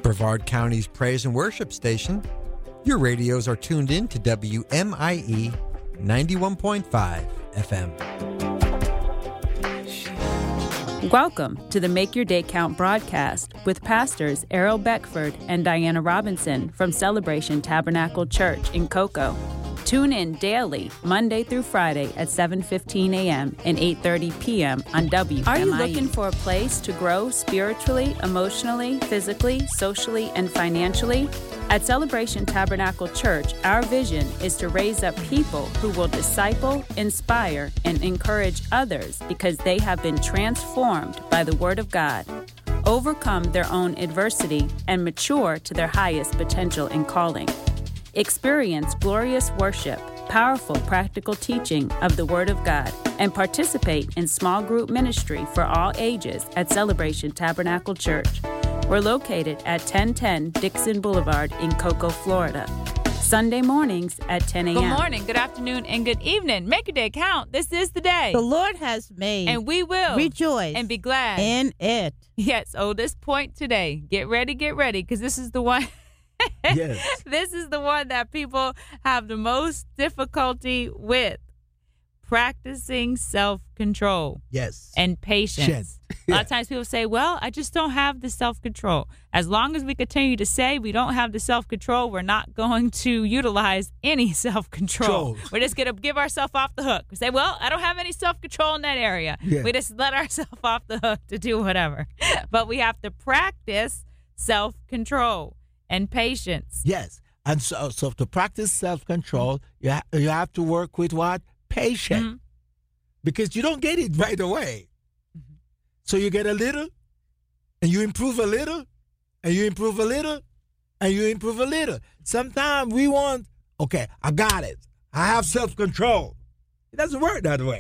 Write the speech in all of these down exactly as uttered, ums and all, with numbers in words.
Brevard County's praise and worship station. Your radios are tuned in to W M I E ninety-one point five F M. Welcome to the Make Your Day Count broadcast with pastors Errol Beckford and Diana Robinson from Celebration Tabernacle Church in Cocoa. Tune in daily, Monday through Friday at seven fifteen a.m. and eight thirty p.m. on W M I E. Are you looking for a place to grow spiritually, emotionally, physically, socially, and financially? At Celebration Tabernacle Church, our vision is to raise up people who will disciple, inspire, and encourage others because they have been transformed by the Word of God, overcome their own adversity, and mature to their highest potential and calling. Experience glorious worship, powerful practical teaching of the Word of God, and participate in small group ministry for all ages at Celebration Tabernacle Church. We're located at ten ten Dixon Boulevard in Cocoa, Florida. Sunday mornings at ten a.m. Good morning, good afternoon, and good evening. Make your day count. This is the day the Lord has made. And we will rejoice and be glad in it. Yes, oh, this point today. Get ready, get ready, because this is the one. Yes. This is the one that people have the most difficulty with. Practicing self-control. Yes. And patience. A lot of times people say, well, I just don't have the self-control. As long as we continue to say we don't have the self-control, we're not going to utilize any self-control. Control. We're just going to give ourselves off the hook. We say, well, I don't have any self-control in that area. Yeah. We just let ourselves off the hook to do whatever. But we have to practice self-control and patience. Yes. And so, so to practice self-control, you, ha- you have to work with what? Patience. Mm-hmm. Because you don't get it right away. Mm-hmm. So you get a little, and you improve a little, and you improve a little, and you improve a little. Sometimes we want, okay, I got it. I have self-control. It doesn't work that way.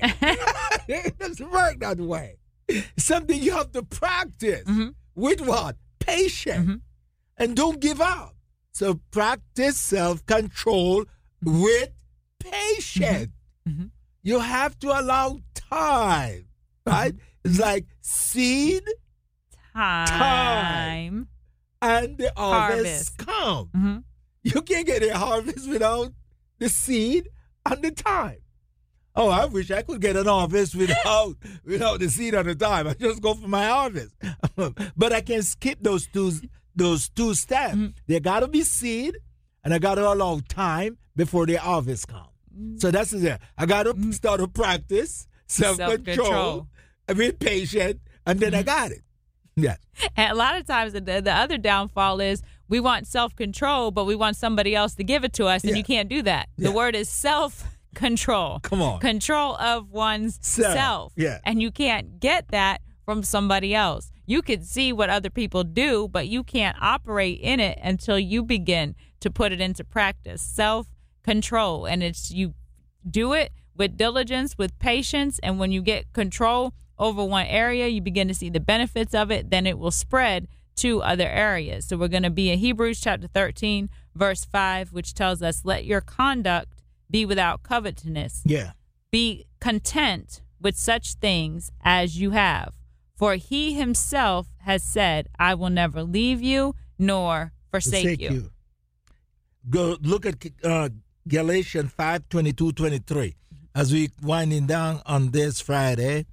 It doesn't work that way. It's something you have to practice. Mm-hmm. With what? Patience. Mm-hmm. And don't give up. So practice self-control mm-hmm. with patience. Mm-hmm. Mm-hmm. You have to allow time, right? Mm-hmm. It's like seed, time, time and the harvest, harvest. come. Mm-hmm. You can't get a harvest without the seed and the time. Oh, I wish I could get an harvest without without the seed and the time. I just go for my harvest. But I can skip those two those two steps. Mm-hmm. There got to be seed, and I got to allow time before the harvest comes. Mm-hmm. So that's it. I got to mm-hmm. start to practice self-control, be patient, and then mm-hmm. I got it. Yeah. And a lot of times the, the other downfall is we want self-control, but we want somebody else to give it to us, and yeah. you can't do that. Yeah. The word is self-control. Come on. Control of one's self. self. Yeah. And you can't get that from somebody else. You can see what other people do, but you can't operate in it until you begin to put it into practice. Self-control. And it's you do it with diligence, with patience, and when you get control over one area, you begin to see the benefits of it, then it will spread to other areas. So we're going to be in Hebrews chapter thirteen, verse five, which tells us, let your conduct be without covetousness. Yeah. Be content with such things as you have. For he himself has said, I will never leave you nor forsake, forsake you. you. Go look at uh, Galatians five, twenty-two, twenty-three. As we winding down on this Friday,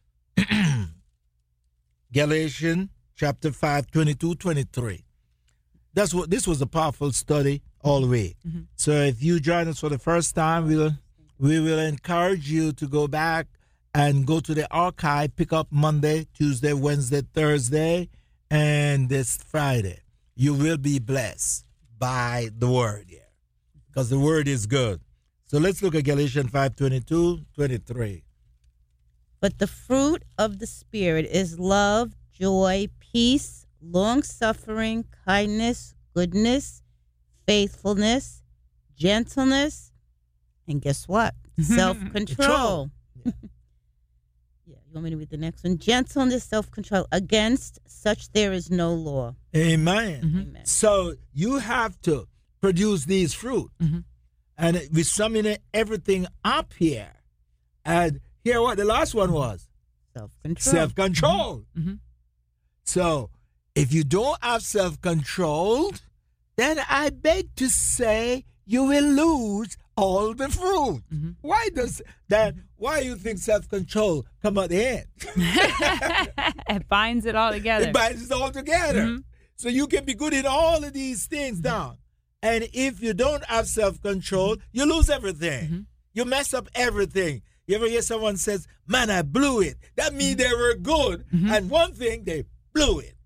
Galatians chapter five, twenty-two, twenty-three. That's what this was a powerful study all the way. Mm-hmm. So if you join us for the first time, we'll we will encourage you to go back and go to the archive, pick up Monday, Tuesday, Wednesday, Thursday, and this Friday. You will be blessed by the word here because the word is good. So let's look at Galatians five, twenty-two, twenty-three. But the fruit of the Spirit is love, joy, peace, long-suffering, kindness, goodness, faithfulness, gentleness, and guess what? Self-control. Yeah. Yeah, you want me to read the next one? Gentleness, self-control. Against such there is no law. Amen. Mm-hmm. Amen. So you have to produce these fruit. Mm-hmm. And we summing everything up here. And here what the last one was? Self-control. Self-control. Mm-hmm. So If you don't have self-control, then I beg to say you will lose all the fruit. Mm-hmm. Why does that? Why you think self-control come at the end? It binds it all together. It binds it all together. Mm-hmm. So you can be good in all of these things down. And if you don't have self-control, you lose everything. Mm-hmm. You mess up everything. You ever hear someone says, man, I blew it. That means they were good. Mm-hmm. And one thing, they blew it.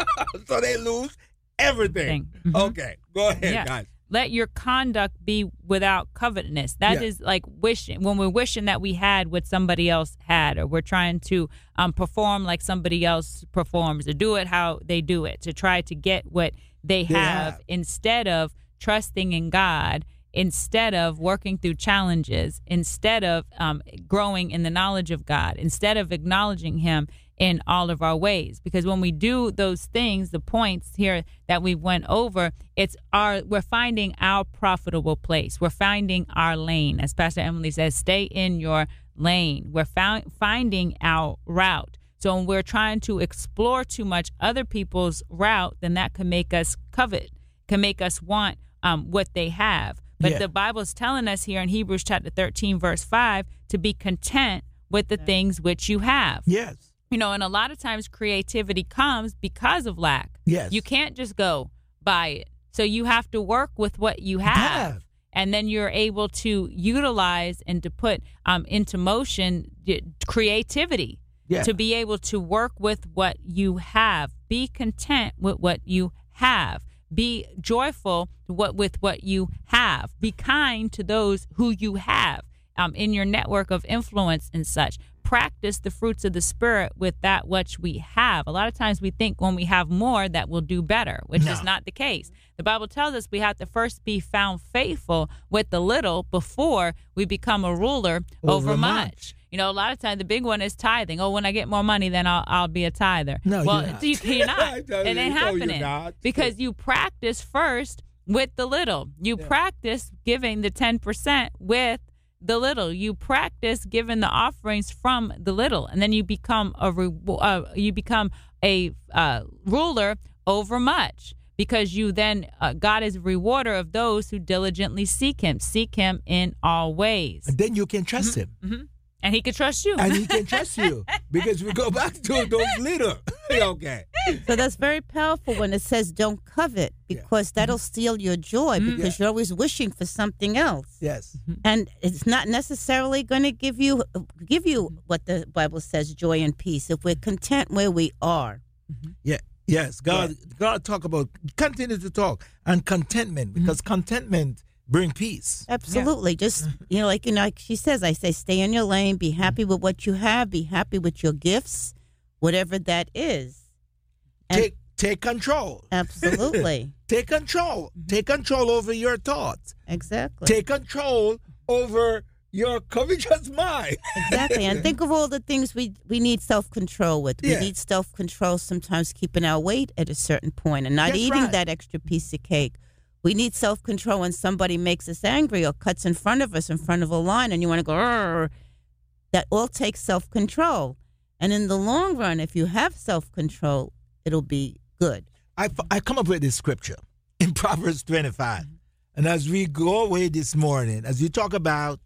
So they lose everything. Mm-hmm. Okay, go ahead, yeah. guys. Let your conduct be without covetousness. That yeah. is like wishing, when we're wishing that we had what somebody else had, or we're trying to um, perform like somebody else performs, or do it how they do it, to try to get what they, they have, have instead of trusting in God, instead of working through challenges, instead of um, growing in the knowledge of God, instead of acknowledging Him in all of our ways. Because when we do those things, the points here that we went over, it's our we're finding our profitable place. We're finding our lane. As Pastor Emily says, stay in your lane. We're found, finding our route. So when we're trying to explore too much other people's route, then that can make us covet, can make us want um, what they have. But yeah. the Bible is telling us here in Hebrews chapter thirteen, verse five, to be content with the things which you have. Yes. You know, and a lot of times creativity comes because of lack. Yes. You can't just go buy it. So you have to work with what you have. have. And then you're able to utilize and to put um, into motion creativity. Yeah. To be able to work with what you have. Be content with what you have. Be joyful what, with what you have. Be kind to those who you have um, in your network of influence and such. Practice the fruits of the Spirit with that which we have. A lot of times we think when we have more that we'll do better, which no. is not the case. The Bible tells us we have to first be found faithful with the little before we become a ruler over, over much. much. You know, a lot of times the big one is tithing. Oh, when I get more money, then I'll I'll be a tither. No, well, you're not. You, you're not. It ain't no, happening not. because you practice first with the little. You yeah. practice giving the ten percent with the little. You practice giving the offerings from the little, and then you become a uh, you become a uh, ruler over much. Because you then, uh, God is a rewarder of those who diligently seek Him. Seek Him in all ways. And then you can trust mm-hmm. Him. Mm-hmm. And He can trust you. And He can trust you. Because we go back to those little. Okay. So that's very powerful when it says don't covet, because yeah. that'll steal your joy, mm-hmm. because yeah. you're always wishing for something else. Yes. Mm-hmm. And it's not necessarily going to give you give you what the Bible says, joy and peace, if we're content where we are. Mm-hmm. Yeah. Yes, God, yeah. God talk about, continue to talk, and contentment, because mm-hmm. contentment bring peace. Absolutely. Yeah. Just, you know, like, you know, like she says, I say, stay in your lane, be happy with what you have, be happy with your gifts, whatever that is. And take take control. Absolutely. Take control. Take control over your thoughts. Exactly. Take control over your covetous mind. Exactly. And think of all the things we, we need self-control with. We yeah. need self-control sometimes keeping our weight at a certain point and not That's eating right. that extra piece of cake. We need self-control when somebody makes us angry or cuts in front of us in front of a line and you want to go, Rrr. That all takes self-control. And in the long run, if you have self-control, it'll be good. I, I come up with this scripture in Proverbs twenty-five. Mm-hmm. And as we go away this morning, as we talk about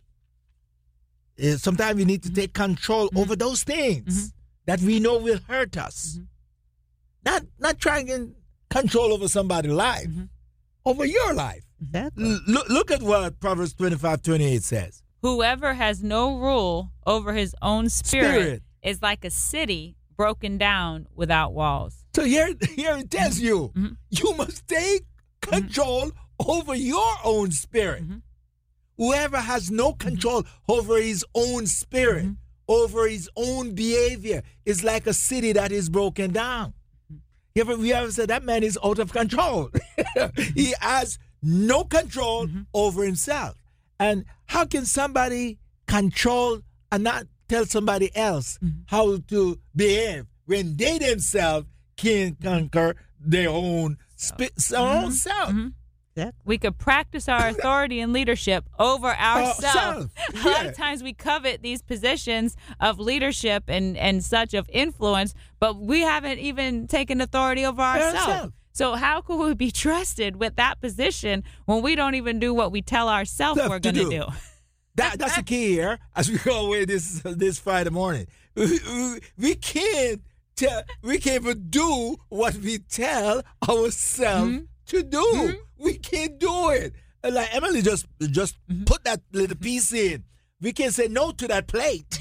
Uh, sometimes we need to take control mm-hmm. over those things mm-hmm. that we know will hurt us. Mm-hmm. Not not trying to control over somebody's life, mm-hmm. over your life. Exactly. L- look, look at what Proverbs twenty-five twenty-eight says. Whoever has no rule over his own spirit, spirit. is like a city broken down without walls. So here, here it tells you, mm-hmm. you must take control mm-hmm. over your own spirit. Mm-hmm. Whoever has no control over his own spirit, mm-hmm. over his own behavior, is like a city that is broken down. Mm-hmm. You ever, we ever said that man is out of control. He has no control mm-hmm. over himself. And how can somebody control and not tell somebody else mm-hmm. how to behave when they themselves can't conquer their own, sp- mm-hmm. own self? Mm-hmm. Exactly. We could practice our authority and leadership over ourselves. Ourselves, A lot yeah. of times we covet these positions of leadership and, and such of influence, but we haven't even taken authority over ourselves. Ourselves. So how could we be trusted with that position when we don't even do what we tell ourselves Stuff we're to going to do. do? That that's the key here as we go away this this Friday morning. We, we, we can't tell, we can't even do what we tell ourselves Mm-hmm. to do. Mm-hmm. We can't do it. And like Emily just just Mm-hmm. put that little piece in. We can't say no to that plate.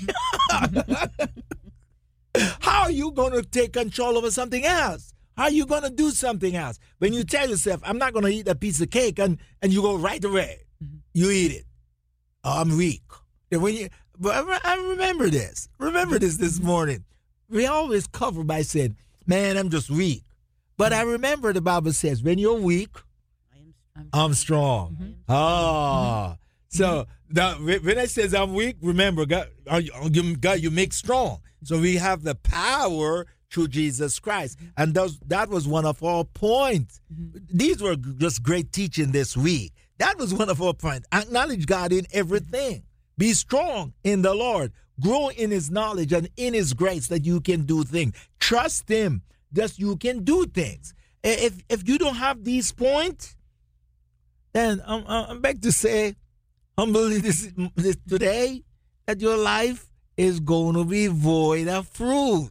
How are you going to take control over something else? How are you going to do something else? When you tell yourself, I'm not going to eat that piece of cake, and, and you go right away, Mm-hmm. you eat it. Oh, I'm weak. And when you, but I re- I remember this. Remember this this morning. We always cover by saying, man, I'm just weak. But I remember the Bible says, when you're weak, I'm strong. Mm-hmm. Ah. So the, when it says I'm weak, remember, God, are you, you- God, you make strong. So we have the power through Jesus Christ. And those, that was one of our points. These were just great teaching this week. That was one of our points. Acknowledge God in everything. Be strong in the Lord. Grow in his knowledge and in his grace that you can do things. Trust him that you can do things. If if you don't have these points, then I'm, I'm back to say, humbly this, this today, that your life is going to be void of fruit.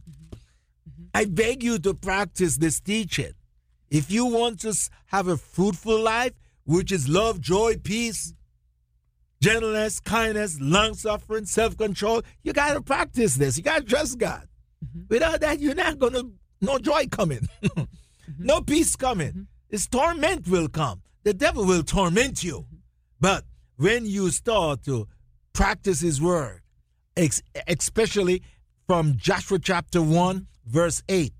I beg you to practice this teaching. If you want to have a fruitful life, which is love, joy, peace, gentleness, kindness, long-suffering, self-control, you got to practice this. You got to trust God. Mm-hmm. Without that, you're not going to, no joy coming. mm-hmm. No peace coming. Mm-hmm. This torment will come. The devil will torment you. Mm-hmm. But when you start to practice his word, ex- especially from Joshua chapter one, verse eight,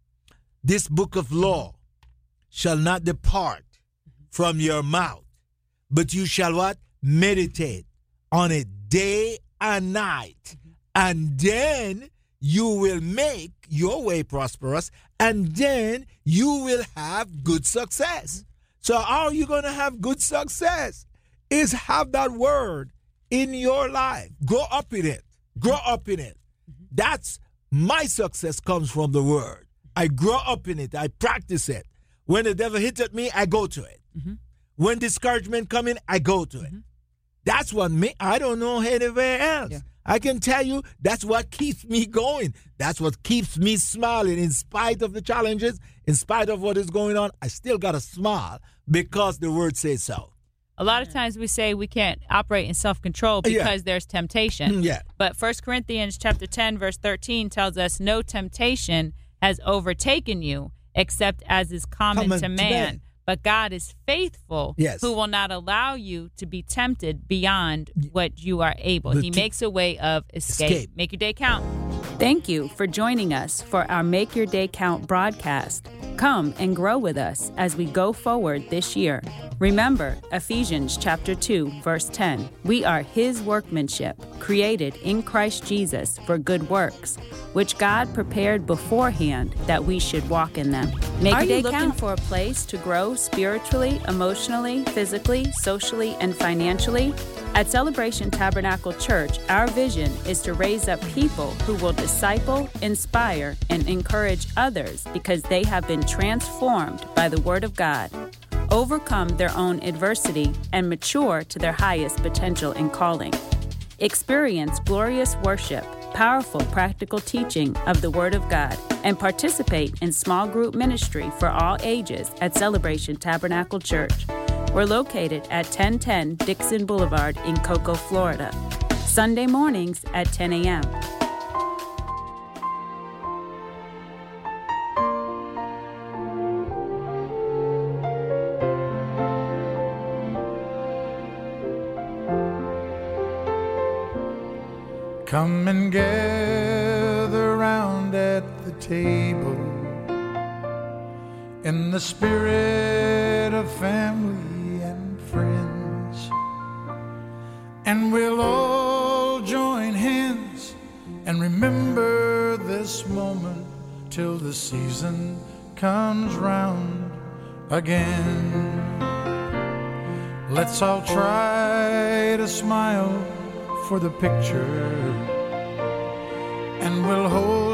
this book of law shall not depart from your mouth, but you shall what? Meditate on it day and night. And then you will make your way prosperous, and then you will have good success. So how are you going to have good success? Is have that word in your life. Grow up in it. Grow up in it. That's my success comes from the word. I grow up in it. I practice it. When the devil hits at me, I go to it. Mm-hmm. When discouragement comes in, I go to mm-hmm. it. That's what me, I don't know anywhere else. Yeah. I can tell you that's what keeps me going. That's what keeps me smiling in spite of the challenges, in spite of what is going on. I still got to smile because the word says so. A lot of times we say we can't operate in self-control because yeah. there's temptation. Yeah. But First Corinthians chapter ten, verse thirteen tells us no temptation has overtaken you except as is common, common to, man. to man. But God is faithful, yes. who will not allow you to be tempted beyond what you are able. The he t- makes a way of escape. escape. Make your day count. Thank you for joining us for our Make Your Day Count broadcast. Come and grow with us as we go forward this year. Remember Ephesians chapter two, verse ten. We are his workmanship, created in Christ Jesus for good works, which God prepared beforehand that we should walk in them. Make Are your day you looking count for a place to grow spiritually, emotionally, physically, socially, and financially? At Celebration Tabernacle Church, our vision is to raise up people who will disciple, inspire, and encourage others because they have been transformed by the Word of God, overcome their own adversity, and mature to their highest potential and calling. Experience glorious worship, powerful practical teaching of the Word of God, and participate in small group ministry for all ages at Celebration Tabernacle Church. We're located at ten ten Dixon Boulevard in Cocoa, Florida. Sunday mornings at ten a.m. Come and gather round at the table in the spirit of family and friends, and we'll all join hands and remember this moment till the season comes round again. Let's all try to smile for the picture, and we'll hold